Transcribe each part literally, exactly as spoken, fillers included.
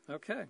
Okay.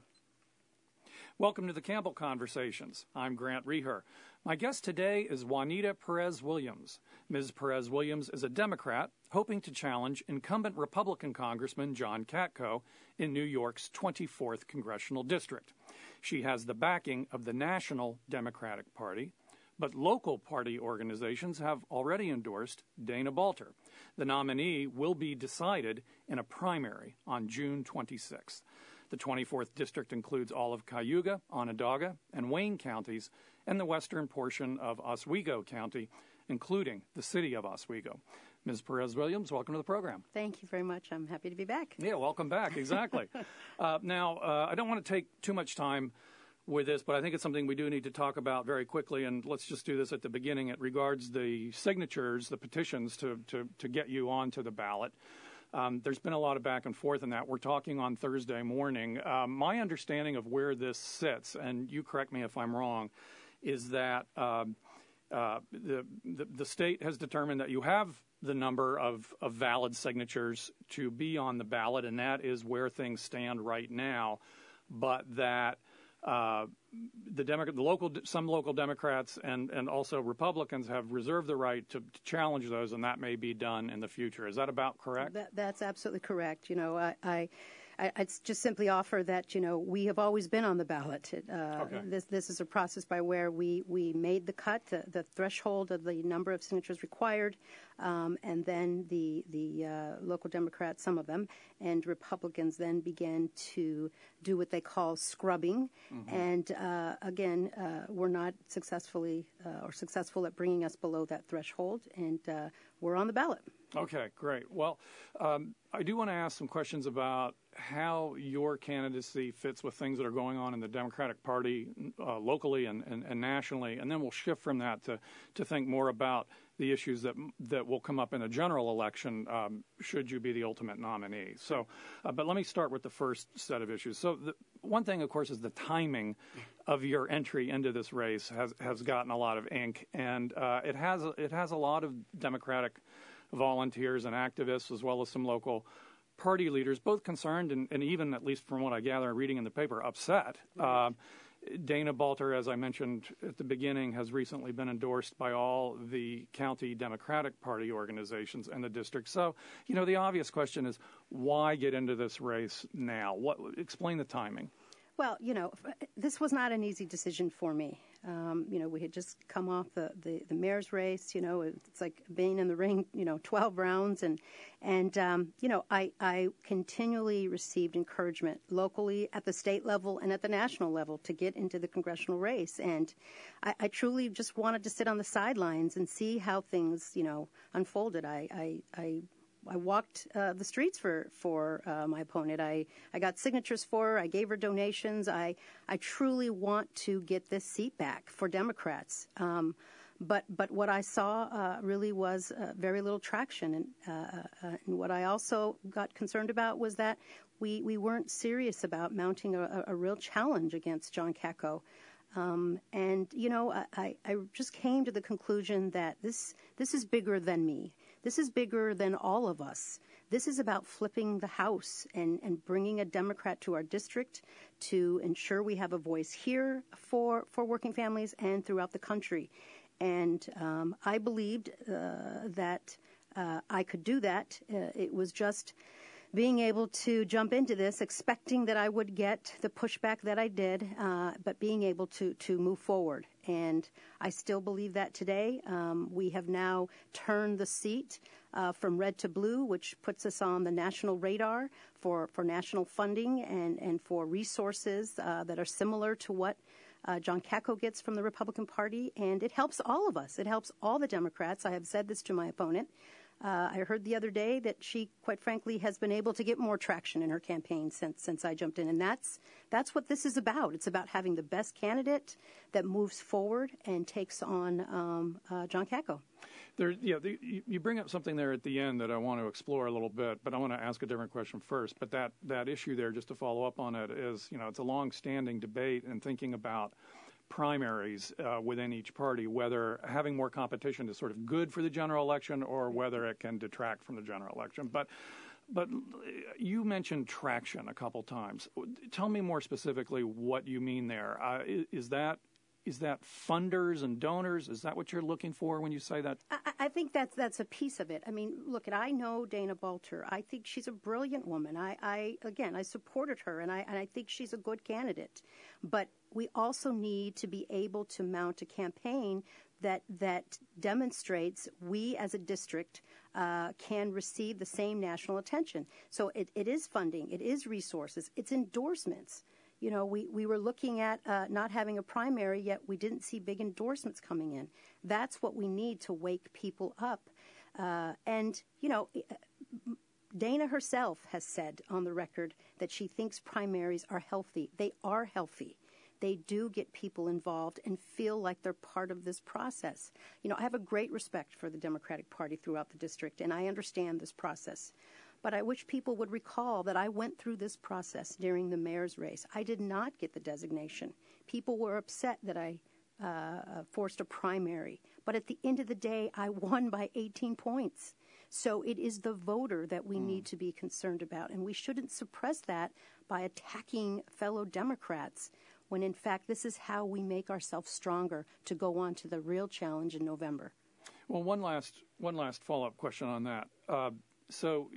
Welcome to the Campbell Conversations. I'm Grant Reher. My guest today is Juanita Perez-Williams. Miz Perez-Williams is a Democrat hoping to challenge incumbent Republican Congressman John Katko in New York's twenty-fourth Congressional District. She has the backing of the National Democratic Party, but local party organizations have already endorsed Dana Balter. The nominee will be decided in a primary on June twenty-sixth. The twenty-fourth District includes all of Cayuga, Onondaga, and Wayne counties, and the western portion of Oswego County, including the city of Oswego. Miz Perez-Williams, welcome to the program. Thank you very much. I'm happy to be back. Yeah, welcome back. Exactly. uh, now, uh, I don't want to take too much time with this, but I think it's something we do need to talk about very quickly, and let's just do this at the beginning. It regards the signatures, the petitions to, to, to get you onto the ballot. Um, there's been a lot of back and forth in that. We're talking on Thursday morning. Um, my understanding of where this sits, and you correct me if I'm wrong, is that um, uh, the, the the state has determined that you have the number of, of valid signatures to be on the ballot, and that is where things stand right now. But that uh, the, Demo- the local, some local Democrats and, and also Republicans have reserved the right to, to challenge those, and that may be done in the future. Is that about correct? That, that's absolutely correct. You know, I, I, I'd just simply offer that, you know, we have always been on the ballot. Uh, okay. This this is a process by where we, we made the cut, the, the threshold of the number of signatures required, um, and then the the uh, local Democrats, some of them, and Republicans then began to do what they call scrubbing. Mm-hmm. And uh, again, uh, we're not successfully uh, or successful at bringing us below that threshold, and uh, we're on the ballot. Okay, great. Well, um, I do want to ask some questions about how your candidacy fits with things that are going on in the Democratic Party uh, locally and, and, and nationally, and then we'll shift from that to, to think more about the issues that that will come up in a general election um, should you be the ultimate nominee. So, uh, but let me start with the first set of issues. So the, one thing, of course, is the timing of your entry into this race has, has gotten a lot of ink, and uh, it has it has a lot of Democratic volunteers and activists, as well as some local party leaders, both concerned and, and even, at least from what I gather reading in the paper, upset. Right. Uh, Dana Balter, as I mentioned at the beginning, has recently been endorsed by all the county Democratic Party organizations in the district. So, you know, the obvious question is, why get into this race now? What, explain the timing. Well, you know, this was not an easy decision for me. Um, you know, we had just come off the, the, the mayor's race. You know, it's like being in the ring, you know, twelve rounds. And, and um, you know, I, I continually received encouragement locally at the state level and at the national level to get into the congressional race. And I, I truly just wanted to sit on the sidelines and see how things, you know, unfolded. I, I, I I walked uh, the streets for for uh, my opponent. I, I got signatures for her. I gave her donations. I I truly want to get this seat back for Democrats. Um, but but what I saw uh, really was uh, very little traction. And, uh, uh, and what I also got concerned about was that we, we weren't serious about mounting a, a real challenge against John Katko. Um, and, you know, I, I just came to the conclusion that this this is bigger than me. This is bigger than all of us. This is about flipping the House and, and bringing a Democrat to our district to ensure we have a voice here for, for working families and throughout the country. And um, I believed uh, that uh, I could do that. Uh, it was just being able to jump into this, expecting that I would get the pushback that I did, uh, but being able to, to move forward. And I still believe that today. Um, we have now turned the seat uh, from red to blue, which puts us on the national radar for, for national funding and, and for resources uh, that are similar to what uh, John Katko gets from the Republican Party. And it helps all of us. It helps all the Democrats. I have said this to my opponent. Uh, I heard the other day that she, quite frankly, has been able to get more traction in her campaign since since I jumped in, and that's that's what this is about. It's about having the best candidate that moves forward and takes on um, uh, John Katko. There, yeah, the, you bring up something there at the end that I want to explore a little bit, but I want to ask a different question first. But that that issue there, just to follow up on it, is you know it's a long-standing debate and thinking about primaries uh, within each party, whether having more competition is sort of good for the general election or whether it can detract from the general election. But but you mentioned traction a couple times. Tell me more specifically what you mean there. Uh, is, is that is that funders and donors? Is that what you're looking for when you say that? I, I think that's that's a piece of it. I mean, look, I know Dana Balter. I think she's a brilliant woman. I, I again, I supported her, and I and I think she's a good candidate. But we also need to be able to mount a campaign that that demonstrates we as a district uh, can receive the same national attention. So it, it is funding, it is resources, it's endorsements. You know, we, we were looking at uh, not having a primary, yet we didn't see big endorsements coming in. That's what we need to wake people up. Uh, and, you know, Dana herself has said on the record that she thinks primaries are healthy. They are healthy. They do get people involved and feel like they're part of this process. You know, I have a great respect for the Democratic Party throughout the district, and I understand this process. But I wish people would recall that I went through this process during the mayor's race. I did not get the designation. People were upset that I uh, forced a primary. But at the end of the day, I won by eighteen points. So it is the voter that we mm. need to be concerned about, and we shouldn't suppress that by attacking fellow Democrats, when in fact this is how we make ourselves stronger to go on to the real challenge in November. Well, one last one last follow-up question on that. Uh, so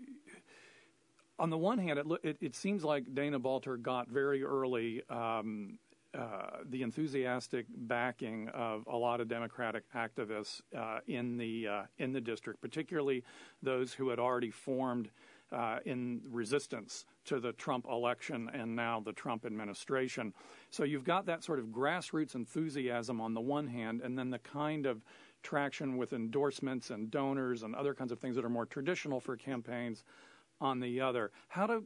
on the one hand, it, it, it seems like Dana Balter got very early um, uh, the enthusiastic backing of a lot of Democratic activists uh, in the uh, in the district, particularly those who had already formed Uh, in resistance to the Trump election and now the Trump administration. So you've got that sort of grassroots enthusiasm on the one hand, and then the kind of traction with endorsements and donors and other kinds of things that are more traditional for campaigns on the other. How do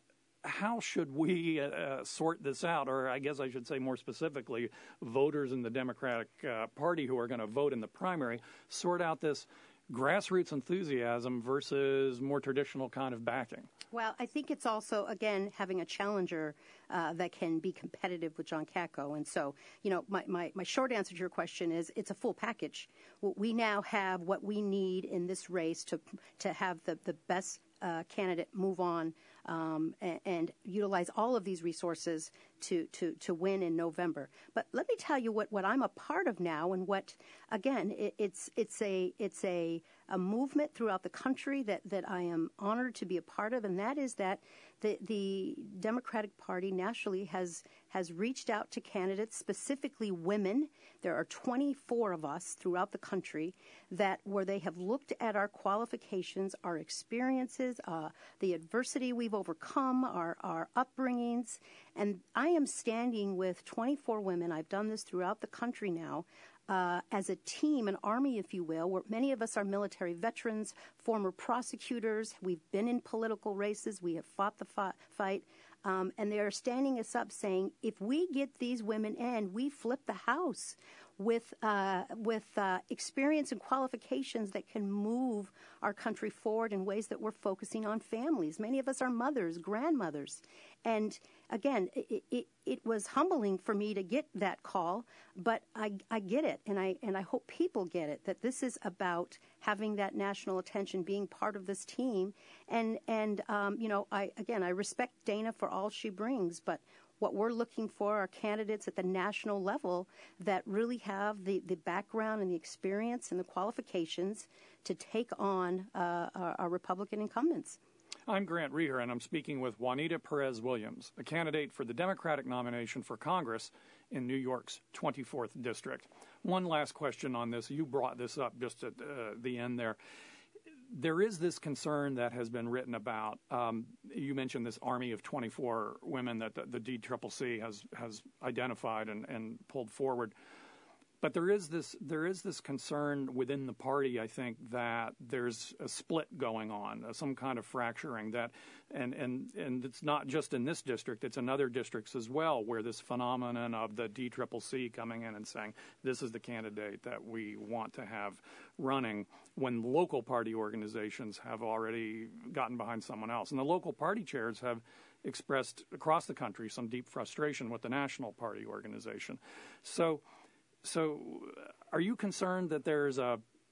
how should we uh, sort this out? Or I guess I should say more specifically, voters in the Democratic uh, Party who are going to vote in the primary, sort out this grassroots enthusiasm versus more traditional kind of backing? Well, I think it's also, again, having a challenger uh, that can be competitive with John Katko. And so, you know, my, my, my short answer to your question is it's a full package. We now have what we need in this race to to have the, the best uh, candidate move on um, and, and utilize all of these resources to, to, to win in November. But let me tell you what, what I'm a part of now, and what, again, it, it's it's a it's a, a movement throughout the country that, that I am honored to be a part of, and that is that the the Democratic Party nationally has has reached out to candidates, specifically women. There are twenty-four of us throughout the country that where they have looked at our qualifications, our experiences, uh, the adversity we've overcome, our, our upbringings. And I am standing with twenty-four women. I've done this throughout the country now. Uh, as a team, an army, if you will, where many of us are military veterans, former prosecutors. We've been in political races. We have fought the fi- fight. Um, and they are standing us up saying, if we get these women in, we flip the house with uh, with uh, experience and qualifications that can move our country forward in ways that we're focusing on families. Many of us are mothers, grandmothers. And again, it, it, it was humbling for me to get that call, but I, I get it, and I and I hope people get it, that this is about having that national attention, being part of this team. And, and um, you know, I again, I respect Dana for all she brings, but what we're looking for are candidates at the national level that really have the, the background and the experience and the qualifications to take on uh, our, our Republican incumbents. I'm Grant Reher, and I'm speaking with Juanita Perez-Williams, a candidate for the Democratic nomination for Congress in New York's twenty-fourth District. One last question on this. You brought this up just at uh, the end there. There is this concern that has been written about. Um, you mentioned this army of twenty-four women that the, the D C C C has has identified and, and pulled forward. But there is this there is this concern within the party, I think, that there's a split going on, uh, some kind of fracturing that, and, and, and it's not just in this district, it's in other districts as well, where this phenomenon of the D C C C coming in and saying, this is the candidate that we want to have running, when local party organizations have already gotten behind someone else. And the local party chairs have expressed across the country some deep frustration with the national party organization. So So are you concerned that there's a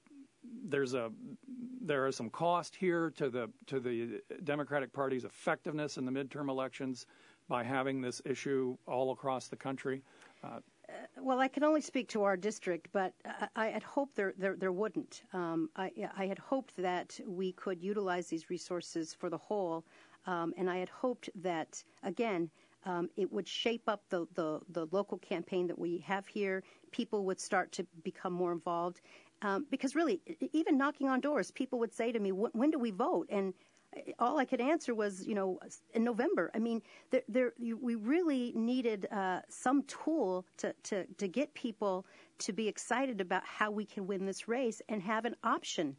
there's a there is some cost here to the to the Democratic Party's effectiveness in the midterm elections by having this issue all across the country? Uh, Uh, well, I can only speak to our district, but I, I had hoped there there, there wouldn't. Um, I, I had hoped that we could utilize these resources for the whole, um, and I had hoped that, again, um, it would shape up the, the, the local campaign that we have here. People would start to become more involved. Um, because really, even knocking on doors, people would say to me, when do we vote? And all I could answer was, you know, in November. I mean, there, there, you, we really needed uh, some tool to, to, to get people to be excited about how we can win this race and have an option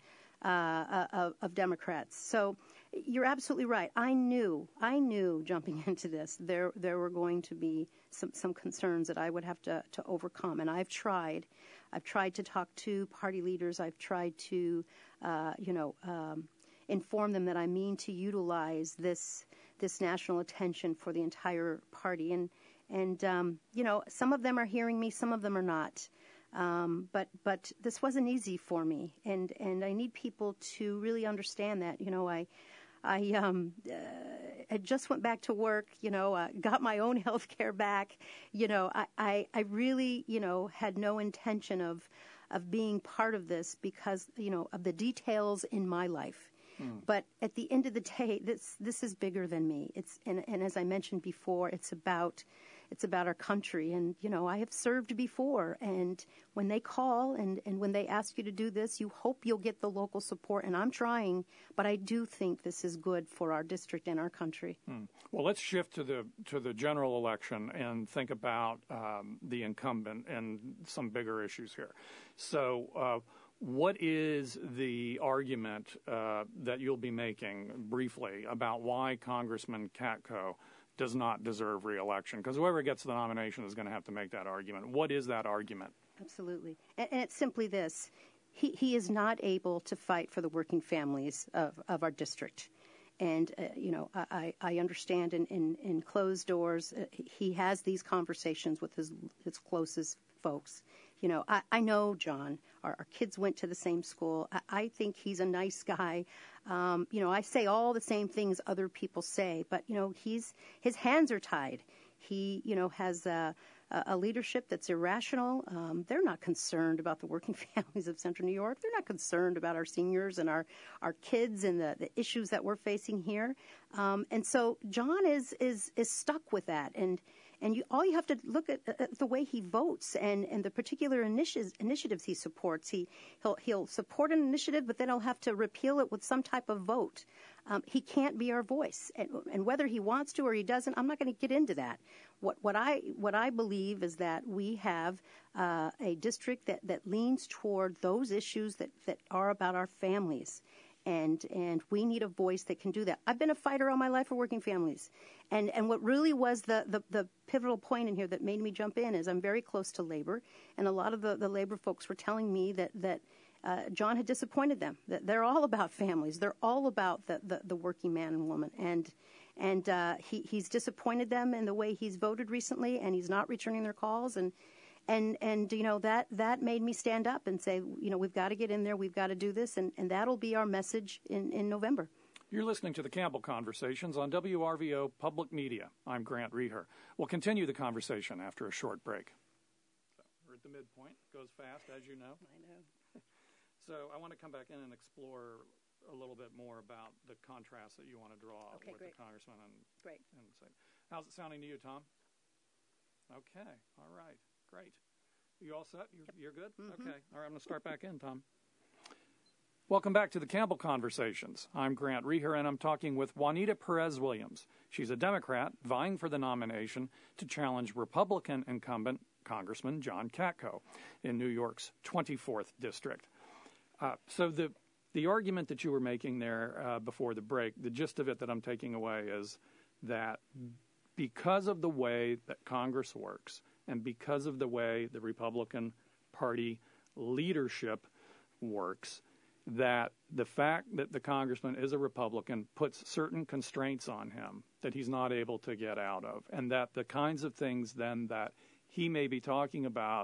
uh, of, of Democrats. So you're absolutely right. I knew, I knew jumping into this, there there were going to be some, some concerns that I would have to, to overcome, and I've tried. I've tried to talk to party leaders. I've tried to, uh, you know, um, inform them that I mean to utilize this this national attention for the entire party. And, and um, you know, some of them are hearing me, some of them are not. Um, but but this wasn't easy for me, and, and I need people to really understand that. You know, I I um, uh, I just went back to work. You know, uh, got my own health care back. You know, I, I, I really you know had no intention of of being part of this because you know of the details in my life. Mm. But at the end of the day, this this is bigger than me. It's and, and as I mentioned before, it's about it's about our country. And you know, I have served before, and when they call and, and when they ask you to do this, you hope you'll get the local support. And I'm trying, but I do think this is good for our district and our country. Mm. Well, let's shift to the to the general election and think about um, the incumbent and some bigger issues here. So. Uh, What is the argument uh, that you'll be making briefly about why Congressman Katko does not deserve re-election? Because whoever gets the nomination is going to have to make that argument. What is that argument? Absolutely. And, and it's simply this. He, he is not able to fight for the working families of, of our district. And, uh, you know, I, I understand in, in, in closed doors, uh, he has these conversations with his, his closest folks. You know, I, I know John. Our, our kids went to the same school. I, I think he's a nice guy. Um, you know, I say all the same things other people say, but, you know, he's his hands are tied. He, you know, has a, a leadership that's irrational. Um, they're not concerned about the working families of Central New York. They're not concerned about our seniors and our, our kids and the, the issues that we're facing here. Um, and so John is is is stuck with that. And And you, all you have to look at uh, the way he votes and, and the particular initi- initiatives he supports. He, he'll, he'll support an initiative, but then he'll have to repeal it with some type of vote. Um, he can't be our voice. And, and whether he wants to or he doesn't, I'm not going to get into that. What, what, I, what I believe is that we have uh, a district that, that leans toward those issues that, that are about our families. And and we need a voice that can do that. I've been a fighter all my life for working families. And and what really was the, the, the pivotal point in here that made me jump in is I'm very close to labor. And a lot of the, the labor folks were telling me that, that uh, John had disappointed them, that they're all about families. They're all about the, the, the working man and woman. And and uh, he, he's disappointed them in the way he's voted recently, and he's not returning their calls. And And, and you know, that, that made me stand up and say, you know, we've got to get in there, we've got to do this, and, and that'll be our message in, in November. You're listening to the Campbell Conversations on W R V O Public Media. I'm Grant Reher. We'll continue the conversation after a short break. So we're at the midpoint. It goes fast, as you know. I know. So I want to come back in and explore a little bit more about the contrast that you want to draw okay, with great. the congressman. And, great. And say, how's it sounding to you, Tom? Okay. All right. Great. You all set? You're, you're good? Mm-hmm. Okay. All right, I'm going to start back in, Tom. Welcome back to the Campbell Conversations. I'm Grant Reher, and I'm talking with Juanita Perez-Williams. She's a Democrat vying for the nomination to challenge Republican incumbent Congressman John Katko in New York's twenty-fourth District. Uh, so the the argument that you were making there uh, before the break, the gist of it that I'm taking away is that because of the way that Congress works, and because of the way the Republican Party leadership works, that the fact that the congressman is a Republican puts certain constraints on him that he's not able to get out of, and that the kinds of things then that he may be talking about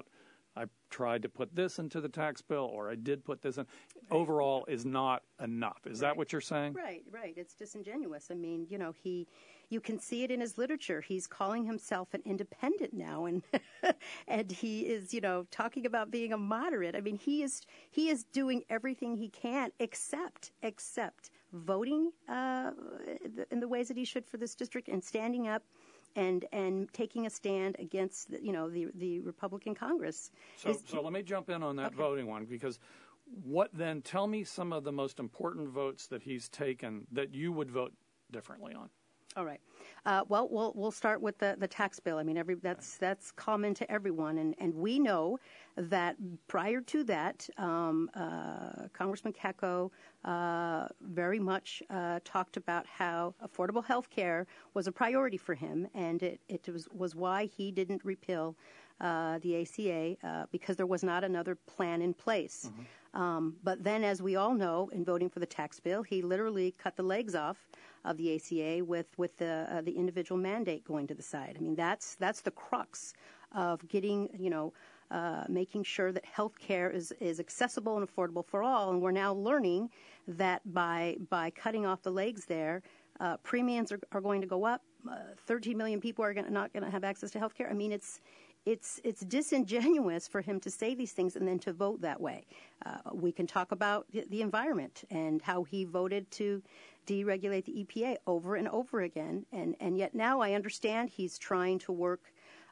I tried to put this into the tax bill, or I did put this in, overall is not enough. Is right. that what you're saying? Right, right. It's disingenuous. I mean, you know, he, you can see it in his literature. He's calling himself an independent now, and and he is, you know, talking about being a moderate. I mean, he is he is doing everything he can except except voting uh, in the ways that he should for this district and standing up and and taking a stand against, the, you know, the the Republican Congress. So, Is, so let me jump in on that okay. voting one, because what then? Tell me some of the most important votes that he's taken that you would vote differently on. All right. Uh, well, we'll we'll start with the, the tax bill. I mean, every that's that's common to everyone, and, and we know that prior to that, um, uh, Congressman Kecko uh, very much uh, talked about how affordable health care was a priority for him, and it, it was was why he didn't repeal uh, the A C A uh, because there was not another plan in place. Mm-hmm. Um, but then, as we all know, in voting for the tax bill, he literally cut the legs off of the A C A with with the uh, the individual mandate going to the side. I mean, that's that's the crux of getting, you know, uh, making sure that health care is is accessible and affordable for all. And we're now learning that by by cutting off the legs there, uh, premiums are, are going to go up. Uh, thirteen million people are gonna, not going to have access to health care. I mean, it's It's it's disingenuous for him to say these things and then to vote that way. Uh, we can talk about the environment and how he voted to deregulate the E P A over and over again, and, and yet now I understand he's trying to work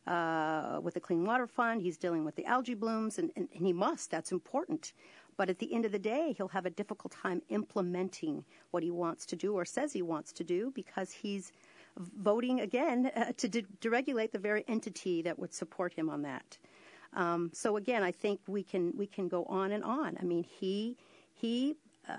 uh, with the Clean Water Fund. He's dealing with the algae blooms, and, and, and he must. That's important. But at the end of the day, he'll have a difficult time implementing what he wants to do or says he wants to do because he's voting again uh, to de- deregulate the very entity that would support him on that. Um, so again, I think we can we can go on and on. I mean, he he uh,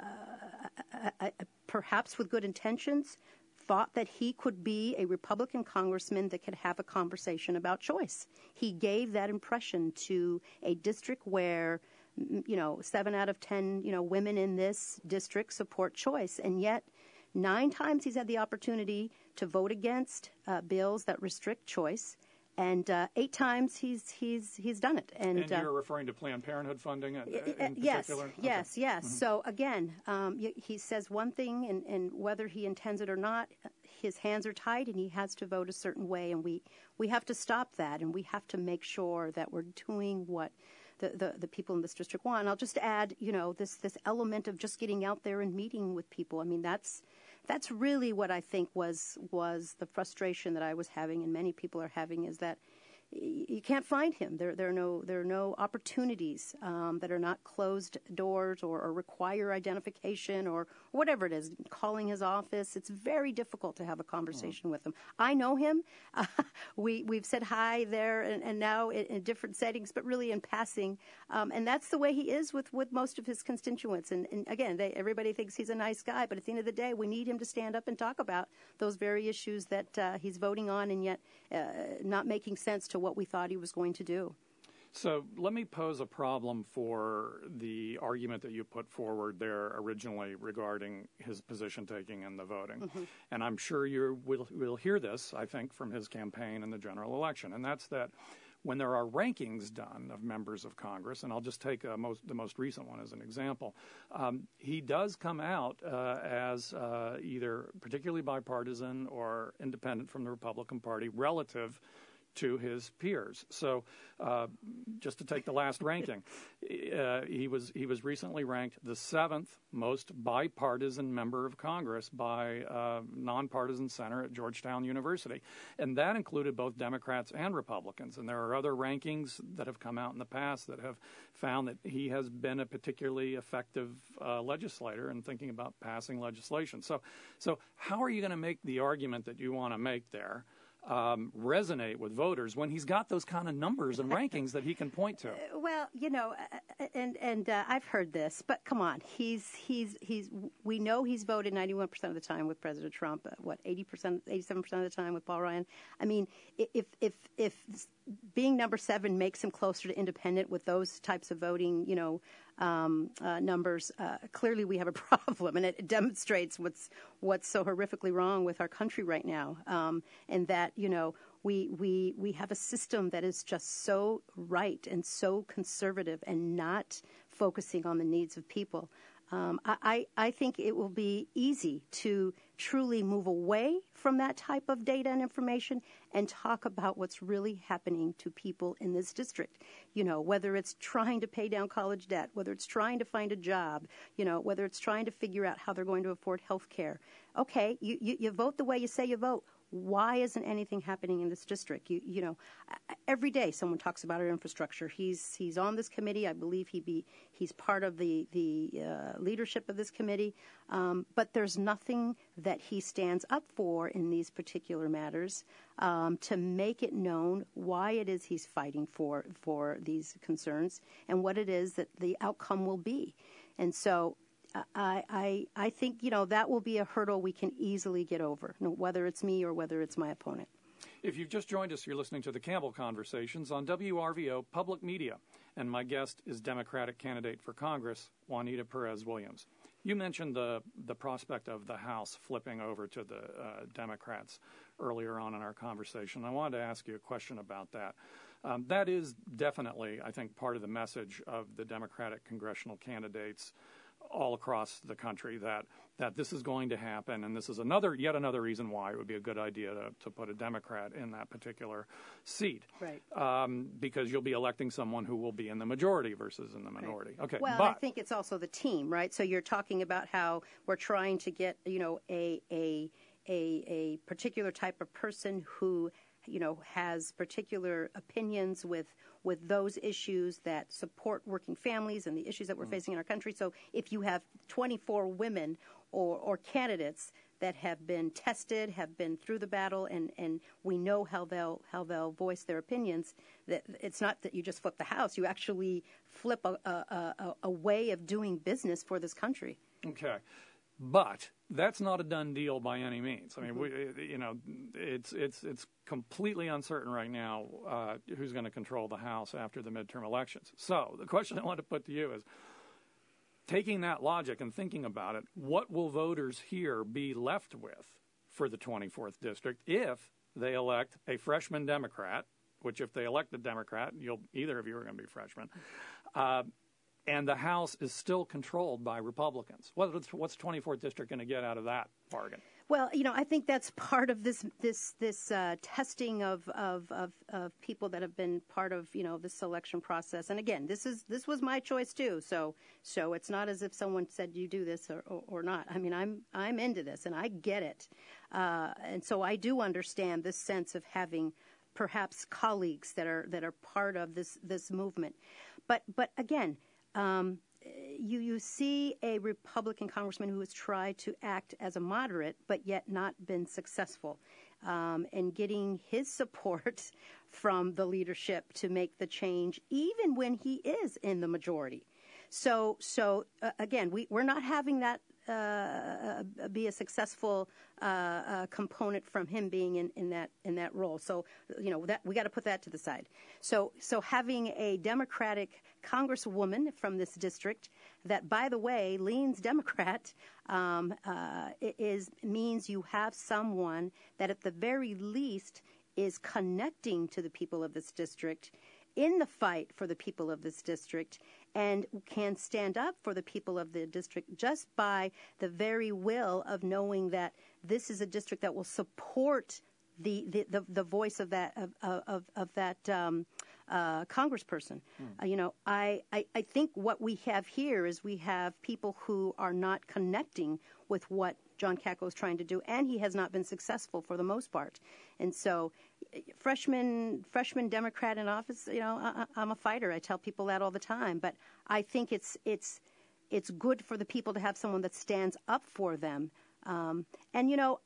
I, I, perhaps with good intentions thought that he could be a Republican congressman that could have a conversation about choice. He gave that impression to a district where, you know, seven out of ten, you know, women in this district support choice, and yet nine times he's had the opportunity to vote against uh, bills that restrict choice, and uh, eight times he's he's he's done it. And, and you're uh, referring to Planned Parenthood funding in, in yes, particular? Yes, okay. yes. Mm-hmm. So again, um, he says one thing, and, and whether he intends it or not, his hands are tied, and he has to vote a certain way, and we, we have to stop that, and we have to make sure that we're doing what The, the, the people in this district want. And I'll just add, you know, this this element of just getting out there and meeting with people. I mean, that's that's really what I think was was the frustration that I was having, and many people are having, is that you can't find him. There, there are no, there are no opportunities um, that are not closed doors or, or require identification or whatever it is. Calling his office, it's very difficult to have a conversation oh. with him. I know him. Uh, we we've said hi there, and, and now in, in different settings, but really in passing. Um, and that's the way he is with, with most of his constituents. And, and again, they, everybody thinks he's a nice guy, but at the end of the day, we need him to stand up and talk about those very issues that uh, he's voting on, and yet uh, not making sense to what we thought he was going to do. So let me pose a problem for the argument that you put forward there originally regarding his position taking in the voting. Mm-hmm. And I'm sure you will, will hear this, I think, from his campaign in the general election. And that's that when there are rankings done of members of Congress, and I'll just take a most, the most recent one as an example, um, he does come out uh, as uh, either particularly bipartisan or independent from the Republican Party relative to his peers. So uh, just to take the last ranking, uh, he was he was recently ranked the seventh most bipartisan member of Congress by a nonpartisan center at Georgetown University. And that included both Democrats and Republicans. And there are other rankings that have come out in the past that have found that he has been a particularly effective uh, legislator in thinking about passing legislation. So, so how are you going to make the argument that you want to make there Um, resonate with voters when he's got those kind of numbers and rankings that he can point to? Well, you know, and and uh, I've heard this, but come on, he's he's he's we know he's voted ninety-one percent of the time with President Trump. Uh, what eighty percent, eighty-seven percent of the time with Paul Ryan. I mean, if if if being number seven makes him closer to independent with those types of voting, you know, um, uh, numbers, uh, clearly we have a problem, and it, it demonstrates what's what's so horrifically wrong with our country right now, um, and that, you know, we we we have a system that is just so right and so conservative and not focusing on the needs of people. Um, I, I think it will be easy to truly move away from that type of data and information and talk about what's really happening to people in this district. You know, whether it's trying to pay down college debt, whether it's trying to find a job, you know, whether it's trying to figure out how they're going to afford health care. Okay, you, you, you vote the way you say you vote. Why isn't anything happening in this district? You, you know, every day someone talks about our infrastructure. He's he's on this committee. I believe he be he's part of the the uh, leadership of this committee. Um, but there's nothing that he stands up for in these particular matters um, to make it known why it is he's fighting for for these concerns and what it is that the outcome will be. And so I, I, I think, you know, that will be a hurdle we can easily get over, whether it's me or whether it's my opponent. If you've just joined us, you're listening to the Campbell Conversations on W R V O Public Media, and my guest is Democratic candidate for Congress, Juanita Perez-Williams. You mentioned the, the prospect of the House flipping over to the uh, Democrats earlier on in our conversation. I wanted to ask you a question about that. Um, that is definitely, I think, part of the message of the Democratic congressional candidates all across the country, that that this is going to happen, and this is another yet another reason why it would be a good idea to, to put a Democrat in that particular seat, right? Um, because you'll be electing someone who will be in the majority versus in the minority. Right. Okay. Well, but, I think it's also the team, right? So you're talking about how we're trying to get, you know, a a a, a particular type of person who, you know, has particular opinions with with those issues that support working families and the issues that we're mm. facing in our country. So if you have twenty-four women or, or candidates that have been tested, have been through the battle, and, and we know how they'll how they'll voice their opinions, that it's not that you just flip the House, you actually flip a, a, a, a way of doing business for this country. Okay. But that's not a done deal by any means. I mean, mm-hmm. we, you know, it's it's it's completely uncertain right now uh, who's going to control the House after the midterm elections. So the question I want to put to you is, taking that logic and thinking about it, what will voters here be left with for the twenty-fourth district if they elect a freshman Democrat? Which, if they elect a Democrat, you'll either of you are going to be freshmen. Uh, And the House is still controlled by Republicans. What's, what's twenty-fourth District going to get out of that bargain? Well, you know, I think that's part of this this this uh, testing of, of of of people that have been part of, you know, this selection process. And again, this is this was my choice too. So so it's not as if someone said you do this or, or, or not. I mean, I'm I'm into this and I get it, uh, and so I do understand this sense of having perhaps colleagues that are that are part of this this movement. But but again. Um, you you see a Republican congressman who has tried to act as a moderate, but yet not been successful um, in getting his support from the leadership to make the change, even when he is in the majority. So so uh, again, we we're not having that uh, be a successful uh, uh, component from him being in, in that in that role. So you know that we got to put that to the side. So so having a Democratic congresswoman from this district that, by the way, leans Democrat um, uh, is means you have someone that at the very least is connecting to the people of this district in the fight for the people of this district and can stand up for the people of the district just by the very will of knowing that this is a district that will support the the, the, the voice of that of of, of that um, uh, congressperson. Mm. Uh, you know, I, I I think what we have here is we have people who are not connecting with what John Katko is trying to do, and he has not been successful for the most part. And so, freshman freshman Democrat in office, you know, I, I'm a fighter. I tell people that all the time. But I think it's it's it's good for the people to have someone that stands up for them. Um, and you know,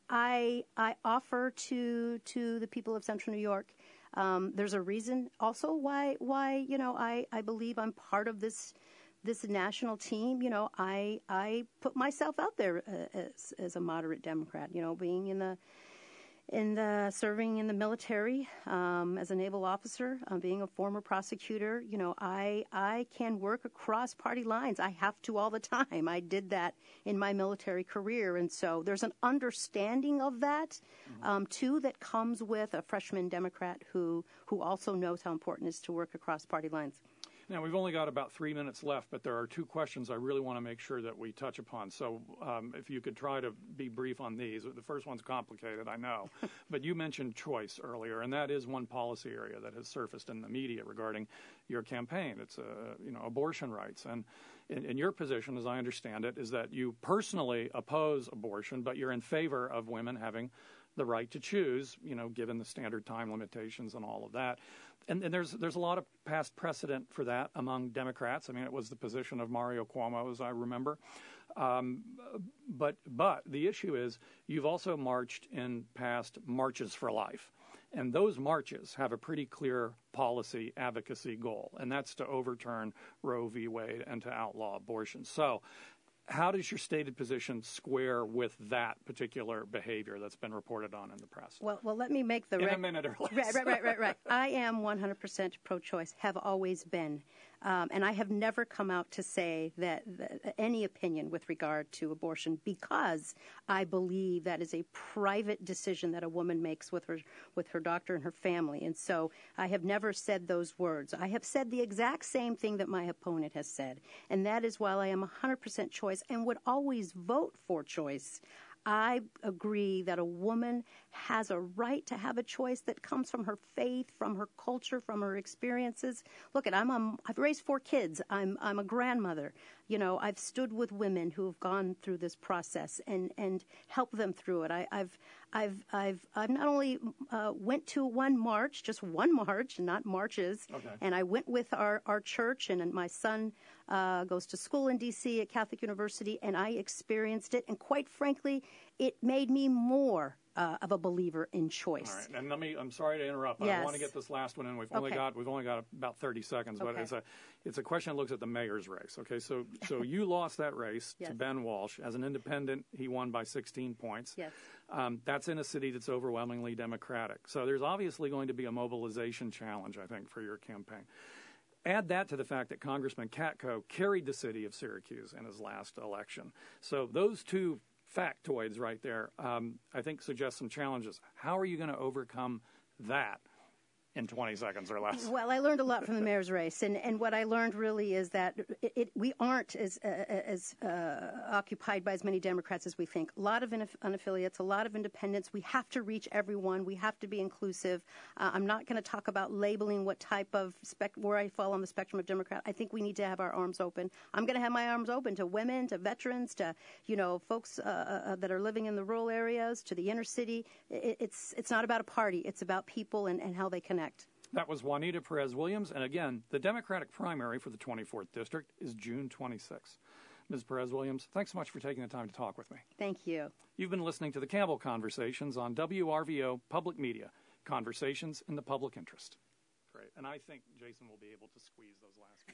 I I offer to to the people of Central New York. Um, there's a reason also why why you know I, I believe I'm part of this. This national team, you know, I I put myself out there uh, as, as a moderate Democrat, you know, being in the in the serving in the military um, as a naval officer, um, being a former prosecutor, you know, I I can work across party lines. I have to all the time. I did that in my military career, and so there's an understanding of that mm-hmm. um, too that comes with a freshman Democrat who who also knows how important it is to work across party lines. Now, we've only got about three minutes left, but there are two questions I really want to make sure that we touch upon. So um, if you could try to be brief on these. The first one's complicated, I know. But you mentioned choice earlier, and that is one policy area that has surfaced in the media regarding your campaign. It's, uh, you know, abortion rights. And in, in your position, as I understand it, is that you personally oppose abortion, but you're in favor of women having the right to choose, you know, given the standard time limitations and all of that. And, and there's there's a lot of past precedent for that among Democrats. I mean, it was the position of Mario Cuomo, as I remember. Um, but but the issue is you've also marched in past Marches for Life. And those marches have a pretty clear policy advocacy goal, and that's to overturn Roe v. Wade and to outlaw abortion. So how does your stated position square with that particular behavior that's been reported on in the press? Well, well, let me make the in rec- a minute or less. Right, right, right, right, right. I am one hundred percent pro-choice. Have always been, um, and I have never come out to say that, that any opinion with regard to abortion because I believe that is a private decision that a woman makes with her with her doctor and her family. And so I have never said those words. I have said the exact same thing that my opponent has said, and that is while I am one hundred percent choice and would always vote for choice, I agree that a woman has a right to have a choice that comes from her faith, from her culture, from her experiences. Look, I'm a, I've raised four kids. I'm I'm a grandmother. You know, I've stood with women who have gone through this process and, and helped them through it. I, I've I've I've I've not only uh, went to one march, just one march, not marches, okay. and I went with our, our church, and, and my son uh, goes to school in D C at Catholic University, and I experienced it, and quite frankly, it made me more Uh, of a believer in choice. All right, and let me. I'm sorry to interrupt, but yes. I want to get this last one in. We've okay. only got we've only got about thirty seconds, but okay. it's a it's a question that looks at the mayor's race. Okay, so so you lost that race yes. to Ben Walsh as an independent. He won by sixteen points. Yes, um, that's in a city that's overwhelmingly Democratic. So there's obviously going to be a mobilization challenge, I think, for your campaign. Add that to the fact that Congressman Katko carried the city of Syracuse in his last election. So those two factoids right there, um, I think, suggest some challenges. How are you going to overcome that in twenty seconds or less? Well, I learned a lot from the mayor's race, and, and what I learned really is that it, it, we aren't as uh, as uh, occupied by as many Democrats as we think. A lot of unaffiliates, a lot of independents. We have to reach everyone. We have to be inclusive. Uh, I'm not going to talk about labeling what type of spec- where I fall on the spectrum of Democrat. I think we need to have our arms open. I'm going to have my arms open to women, to veterans, to you know folks uh, uh, that are living in the rural areas, to the inner city. It, it's it's not about a party. It's about people and, and how they connect. That was Juanita Perez-Williams. And again, the Democratic primary for the twenty-fourth District is June twenty-sixth. Miz Perez-Williams, thanks so much for taking the time to talk with me. Thank you. You've been listening to the Campbell Conversations on W R V O Public Media, Conversations in the Public Interest. Great. And I think Jason will be able to squeeze those last